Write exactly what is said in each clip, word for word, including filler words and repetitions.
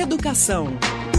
Educação.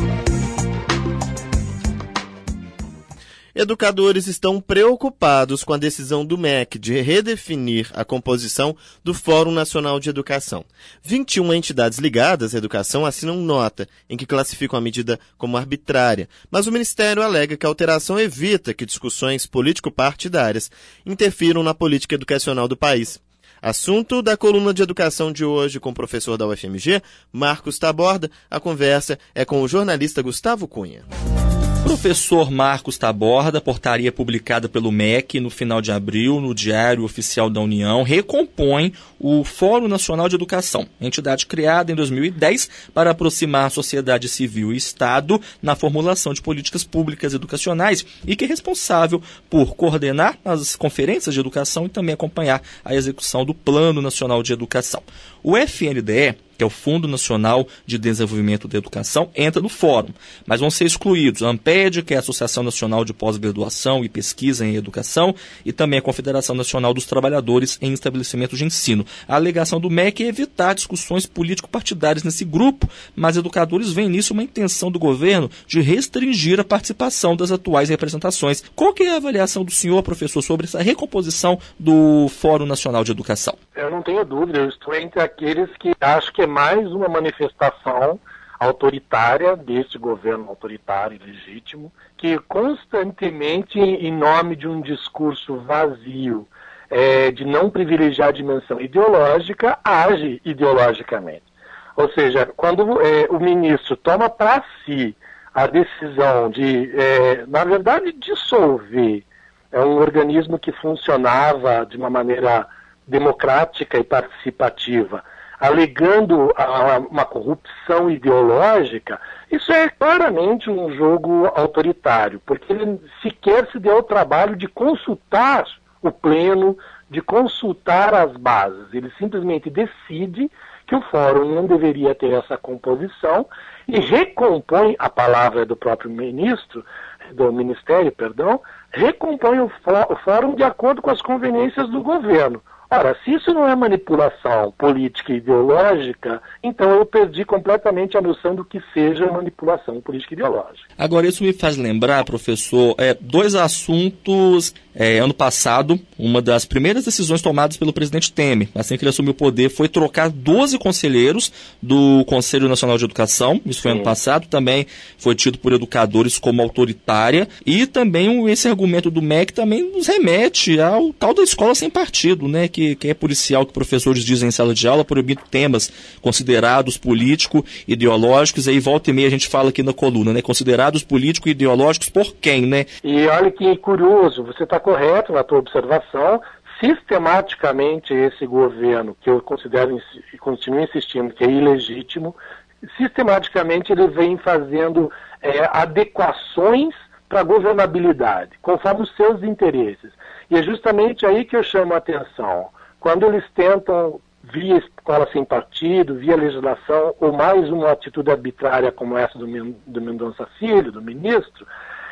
Educadores estão preocupados com a decisão do M E C de redefinir a composição do Fórum Nacional de Educação. vinte e uma entidades ligadas à educação assinam nota em que classificam a medida como arbitrária, mas o Ministério alega que a alteração evita que discussões político-partidárias interfiram na política educacional do país. Assunto da coluna de educação de hoje com o professor da U F M G, Marcos Taborda. A conversa é com o jornalista Gustavo Cunha. Professor Marcos Taborda, portaria publicada pelo M E C no final de abril no Diário Oficial da União, recompõe o Fórum Nacional de Educação, entidade criada em dois mil e dez para aproximar a sociedade civil e Estado na formulação de políticas públicas educacionais e que é responsável por coordenar as conferências de educação e também acompanhar a execução do Plano Nacional de Educação. O F N D E, que é o Fundo Nacional de Desenvolvimento da Educação, entra no fórum, mas vão ser excluídos a ANPED, que é a Associação Nacional de Pós-Graduação e Pesquisa em Educação, e também a Confederação Nacional dos Trabalhadores em Estabelecimentos de Ensino. A alegação do M E C é evitar discussões político-partidárias nesse grupo, mas educadores veem nisso uma intenção do governo de restringir a participação das atuais representações. Qual que é a avaliação do senhor, professor, sobre essa recomposição do Fórum Nacional de Educação? Eu não tenho dúvida, eu estou entre aqueles que acham que é mais uma manifestação autoritária deste governo autoritário e legítimo, que constantemente, em nome de um discurso vazio, é, de não privilegiar a dimensão ideológica, age ideologicamente. Ou seja, quando é, o ministro toma para si a decisão de, é, na verdade, dissolver é, um organismo que funcionava de uma maneira democrática e participativa, alegando a, uma corrupção ideológica, isso é claramente um jogo autoritário, porque ele sequer se deu o trabalho de consultar o pleno, de consultar as bases. Ele simplesmente decide que o fórum não deveria ter essa composição e recompõe, a palavra do próprio ministro, do ministério, perdão, recompõe o, fó, o fórum de acordo com as conveniências do governo. Ora, se isso não é manipulação política e ideológica, então eu perdi completamente a noção do que seja manipulação política e ideológica. Agora, isso me faz lembrar, professor, é, dois assuntos. É, ano passado, uma das primeiras decisões tomadas pelo presidente Temer, assim que ele assumiu o poder, foi trocar doze conselheiros do Conselho Nacional de Educação. Isso foi Sim. ano passado. Também foi tido por educadores como autoritária. E também esse argumento do M E C também nos remete ao tal da escola sem partido, né, que, que é policial, que professores dizem em sala de aula, proibindo temas considerados político-ideológicos. Aí volta e meia a gente fala aqui na coluna, né, considerados político-ideológicos por quem, né? E olha que curioso, você está correto na tua observação. Sistematicamente esse governo, que eu considero e continuo insistindo que é ilegítimo, sistematicamente ele vem fazendo é, adequações para a governabilidade, conforme os seus interesses. E é justamente aí que eu chamo a atenção. Quando eles tentam, via escola sem partido, via legislação, ou mais uma atitude arbitrária como essa do, do Mendonça Filho, do ministro,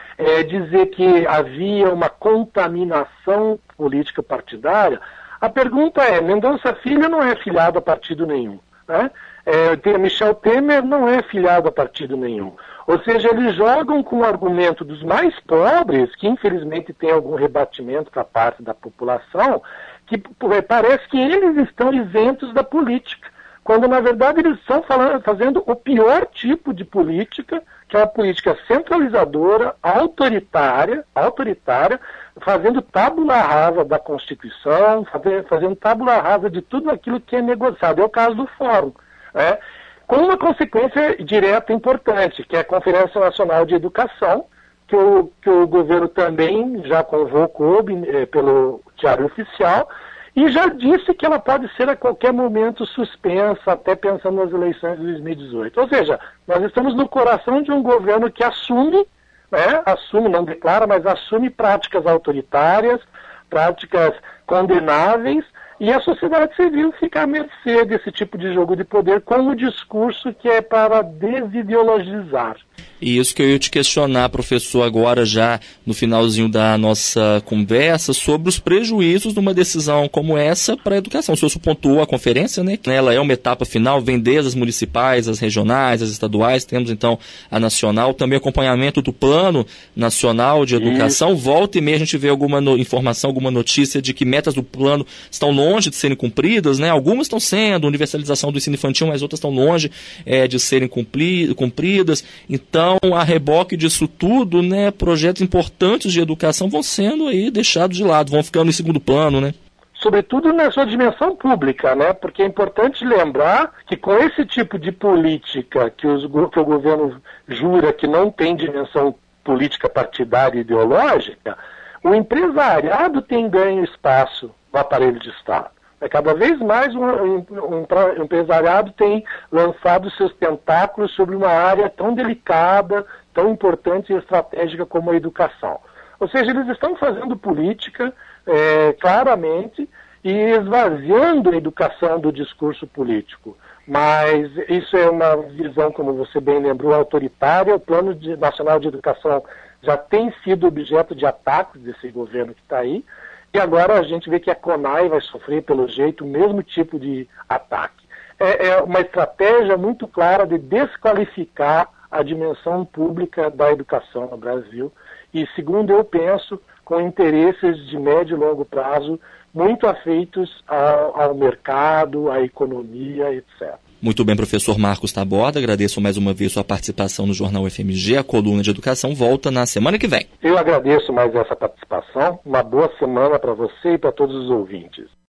É dizer que havia uma contaminação política partidária. A pergunta é, Mendonça Filho não é filiado a partido nenhum, né? É, Michel Temer não é filiado a partido nenhum. Ou seja, eles jogam com o argumento dos mais pobres, que infelizmente tem algum rebatimento para parte da população, que parece que eles estão isentos da política, quando na verdade eles estão falando, fazendo o pior tipo de política, que é uma política centralizadora, autoritária, autoritária, fazendo tábula rasa da Constituição, fazendo tábula rasa de tudo aquilo que é negociado. É o caso do Fórum, né? Com uma consequência direta importante, que é a Conferência Nacional de Educação, que o, que o governo também já convocou eh, pelo Diário Oficial, e já disse que ela pode ser a qualquer momento suspensa, até pensando nas eleições de dois mil e dezoito. Ou seja, nós estamos no coração de um governo que assume, né, assume, não declara, mas assume práticas autoritárias, práticas condenáveis, e a sociedade civil fica à mercê desse tipo de jogo de poder com o discurso que é para desideologizar. E isso que eu ia te questionar, professor, agora já no finalzinho da nossa conversa, sobre os prejuízos de uma decisão como essa para a educação. O senhor pontuou a conferência, né? Ela é uma etapa final, vem desde as municipais, as regionais, as estaduais, temos então a nacional, também acompanhamento do Plano Nacional de Educação. Isso. Volta e meia a gente vê alguma no, informação, alguma notícia de que metas do plano estão longe de serem cumpridas, né? Algumas estão sendo, universalização do ensino infantil, mas outras estão longe é, de serem cumpri, cumpridas. Então, a reboque disso tudo, né, projetos importantes de educação vão sendo aí deixados de lado, vão ficando em segundo plano, né? Sobretudo na sua dimensão pública, né? Porque é importante lembrar que com esse tipo de política que, os, que o governo jura que não tem dimensão política partidária e ideológica, o empresariado tem ganho espaço no aparelho de Estado. Cada vez mais um, um, um empresariado tem lançado seus tentáculos sobre uma área tão delicada, tão importante e estratégica como a educação. Ou seja, eles estão fazendo política é, claramente e esvaziando a educação do discurso político. Mas isso é uma visão, como você bem lembrou, autoritária. O Plano de, Nacional de Educação já tem sido objeto de ataques desse governo que está aí. E agora a gente vê que a CONAI vai sofrer, pelo jeito, o mesmo tipo de ataque. É, é uma estratégia muito clara de desqualificar a dimensão pública da educação no Brasil e, segundo eu penso, com interesses de médio e longo prazo muito afeitos ao, ao mercado, à economia, etcétera. Muito bem, professor Marcos Taborda, agradeço mais uma vez sua participação no Jornal F M G. A coluna de educação volta na semana que vem. Eu agradeço mais essa participação. Uma boa semana para você e para todos os ouvintes.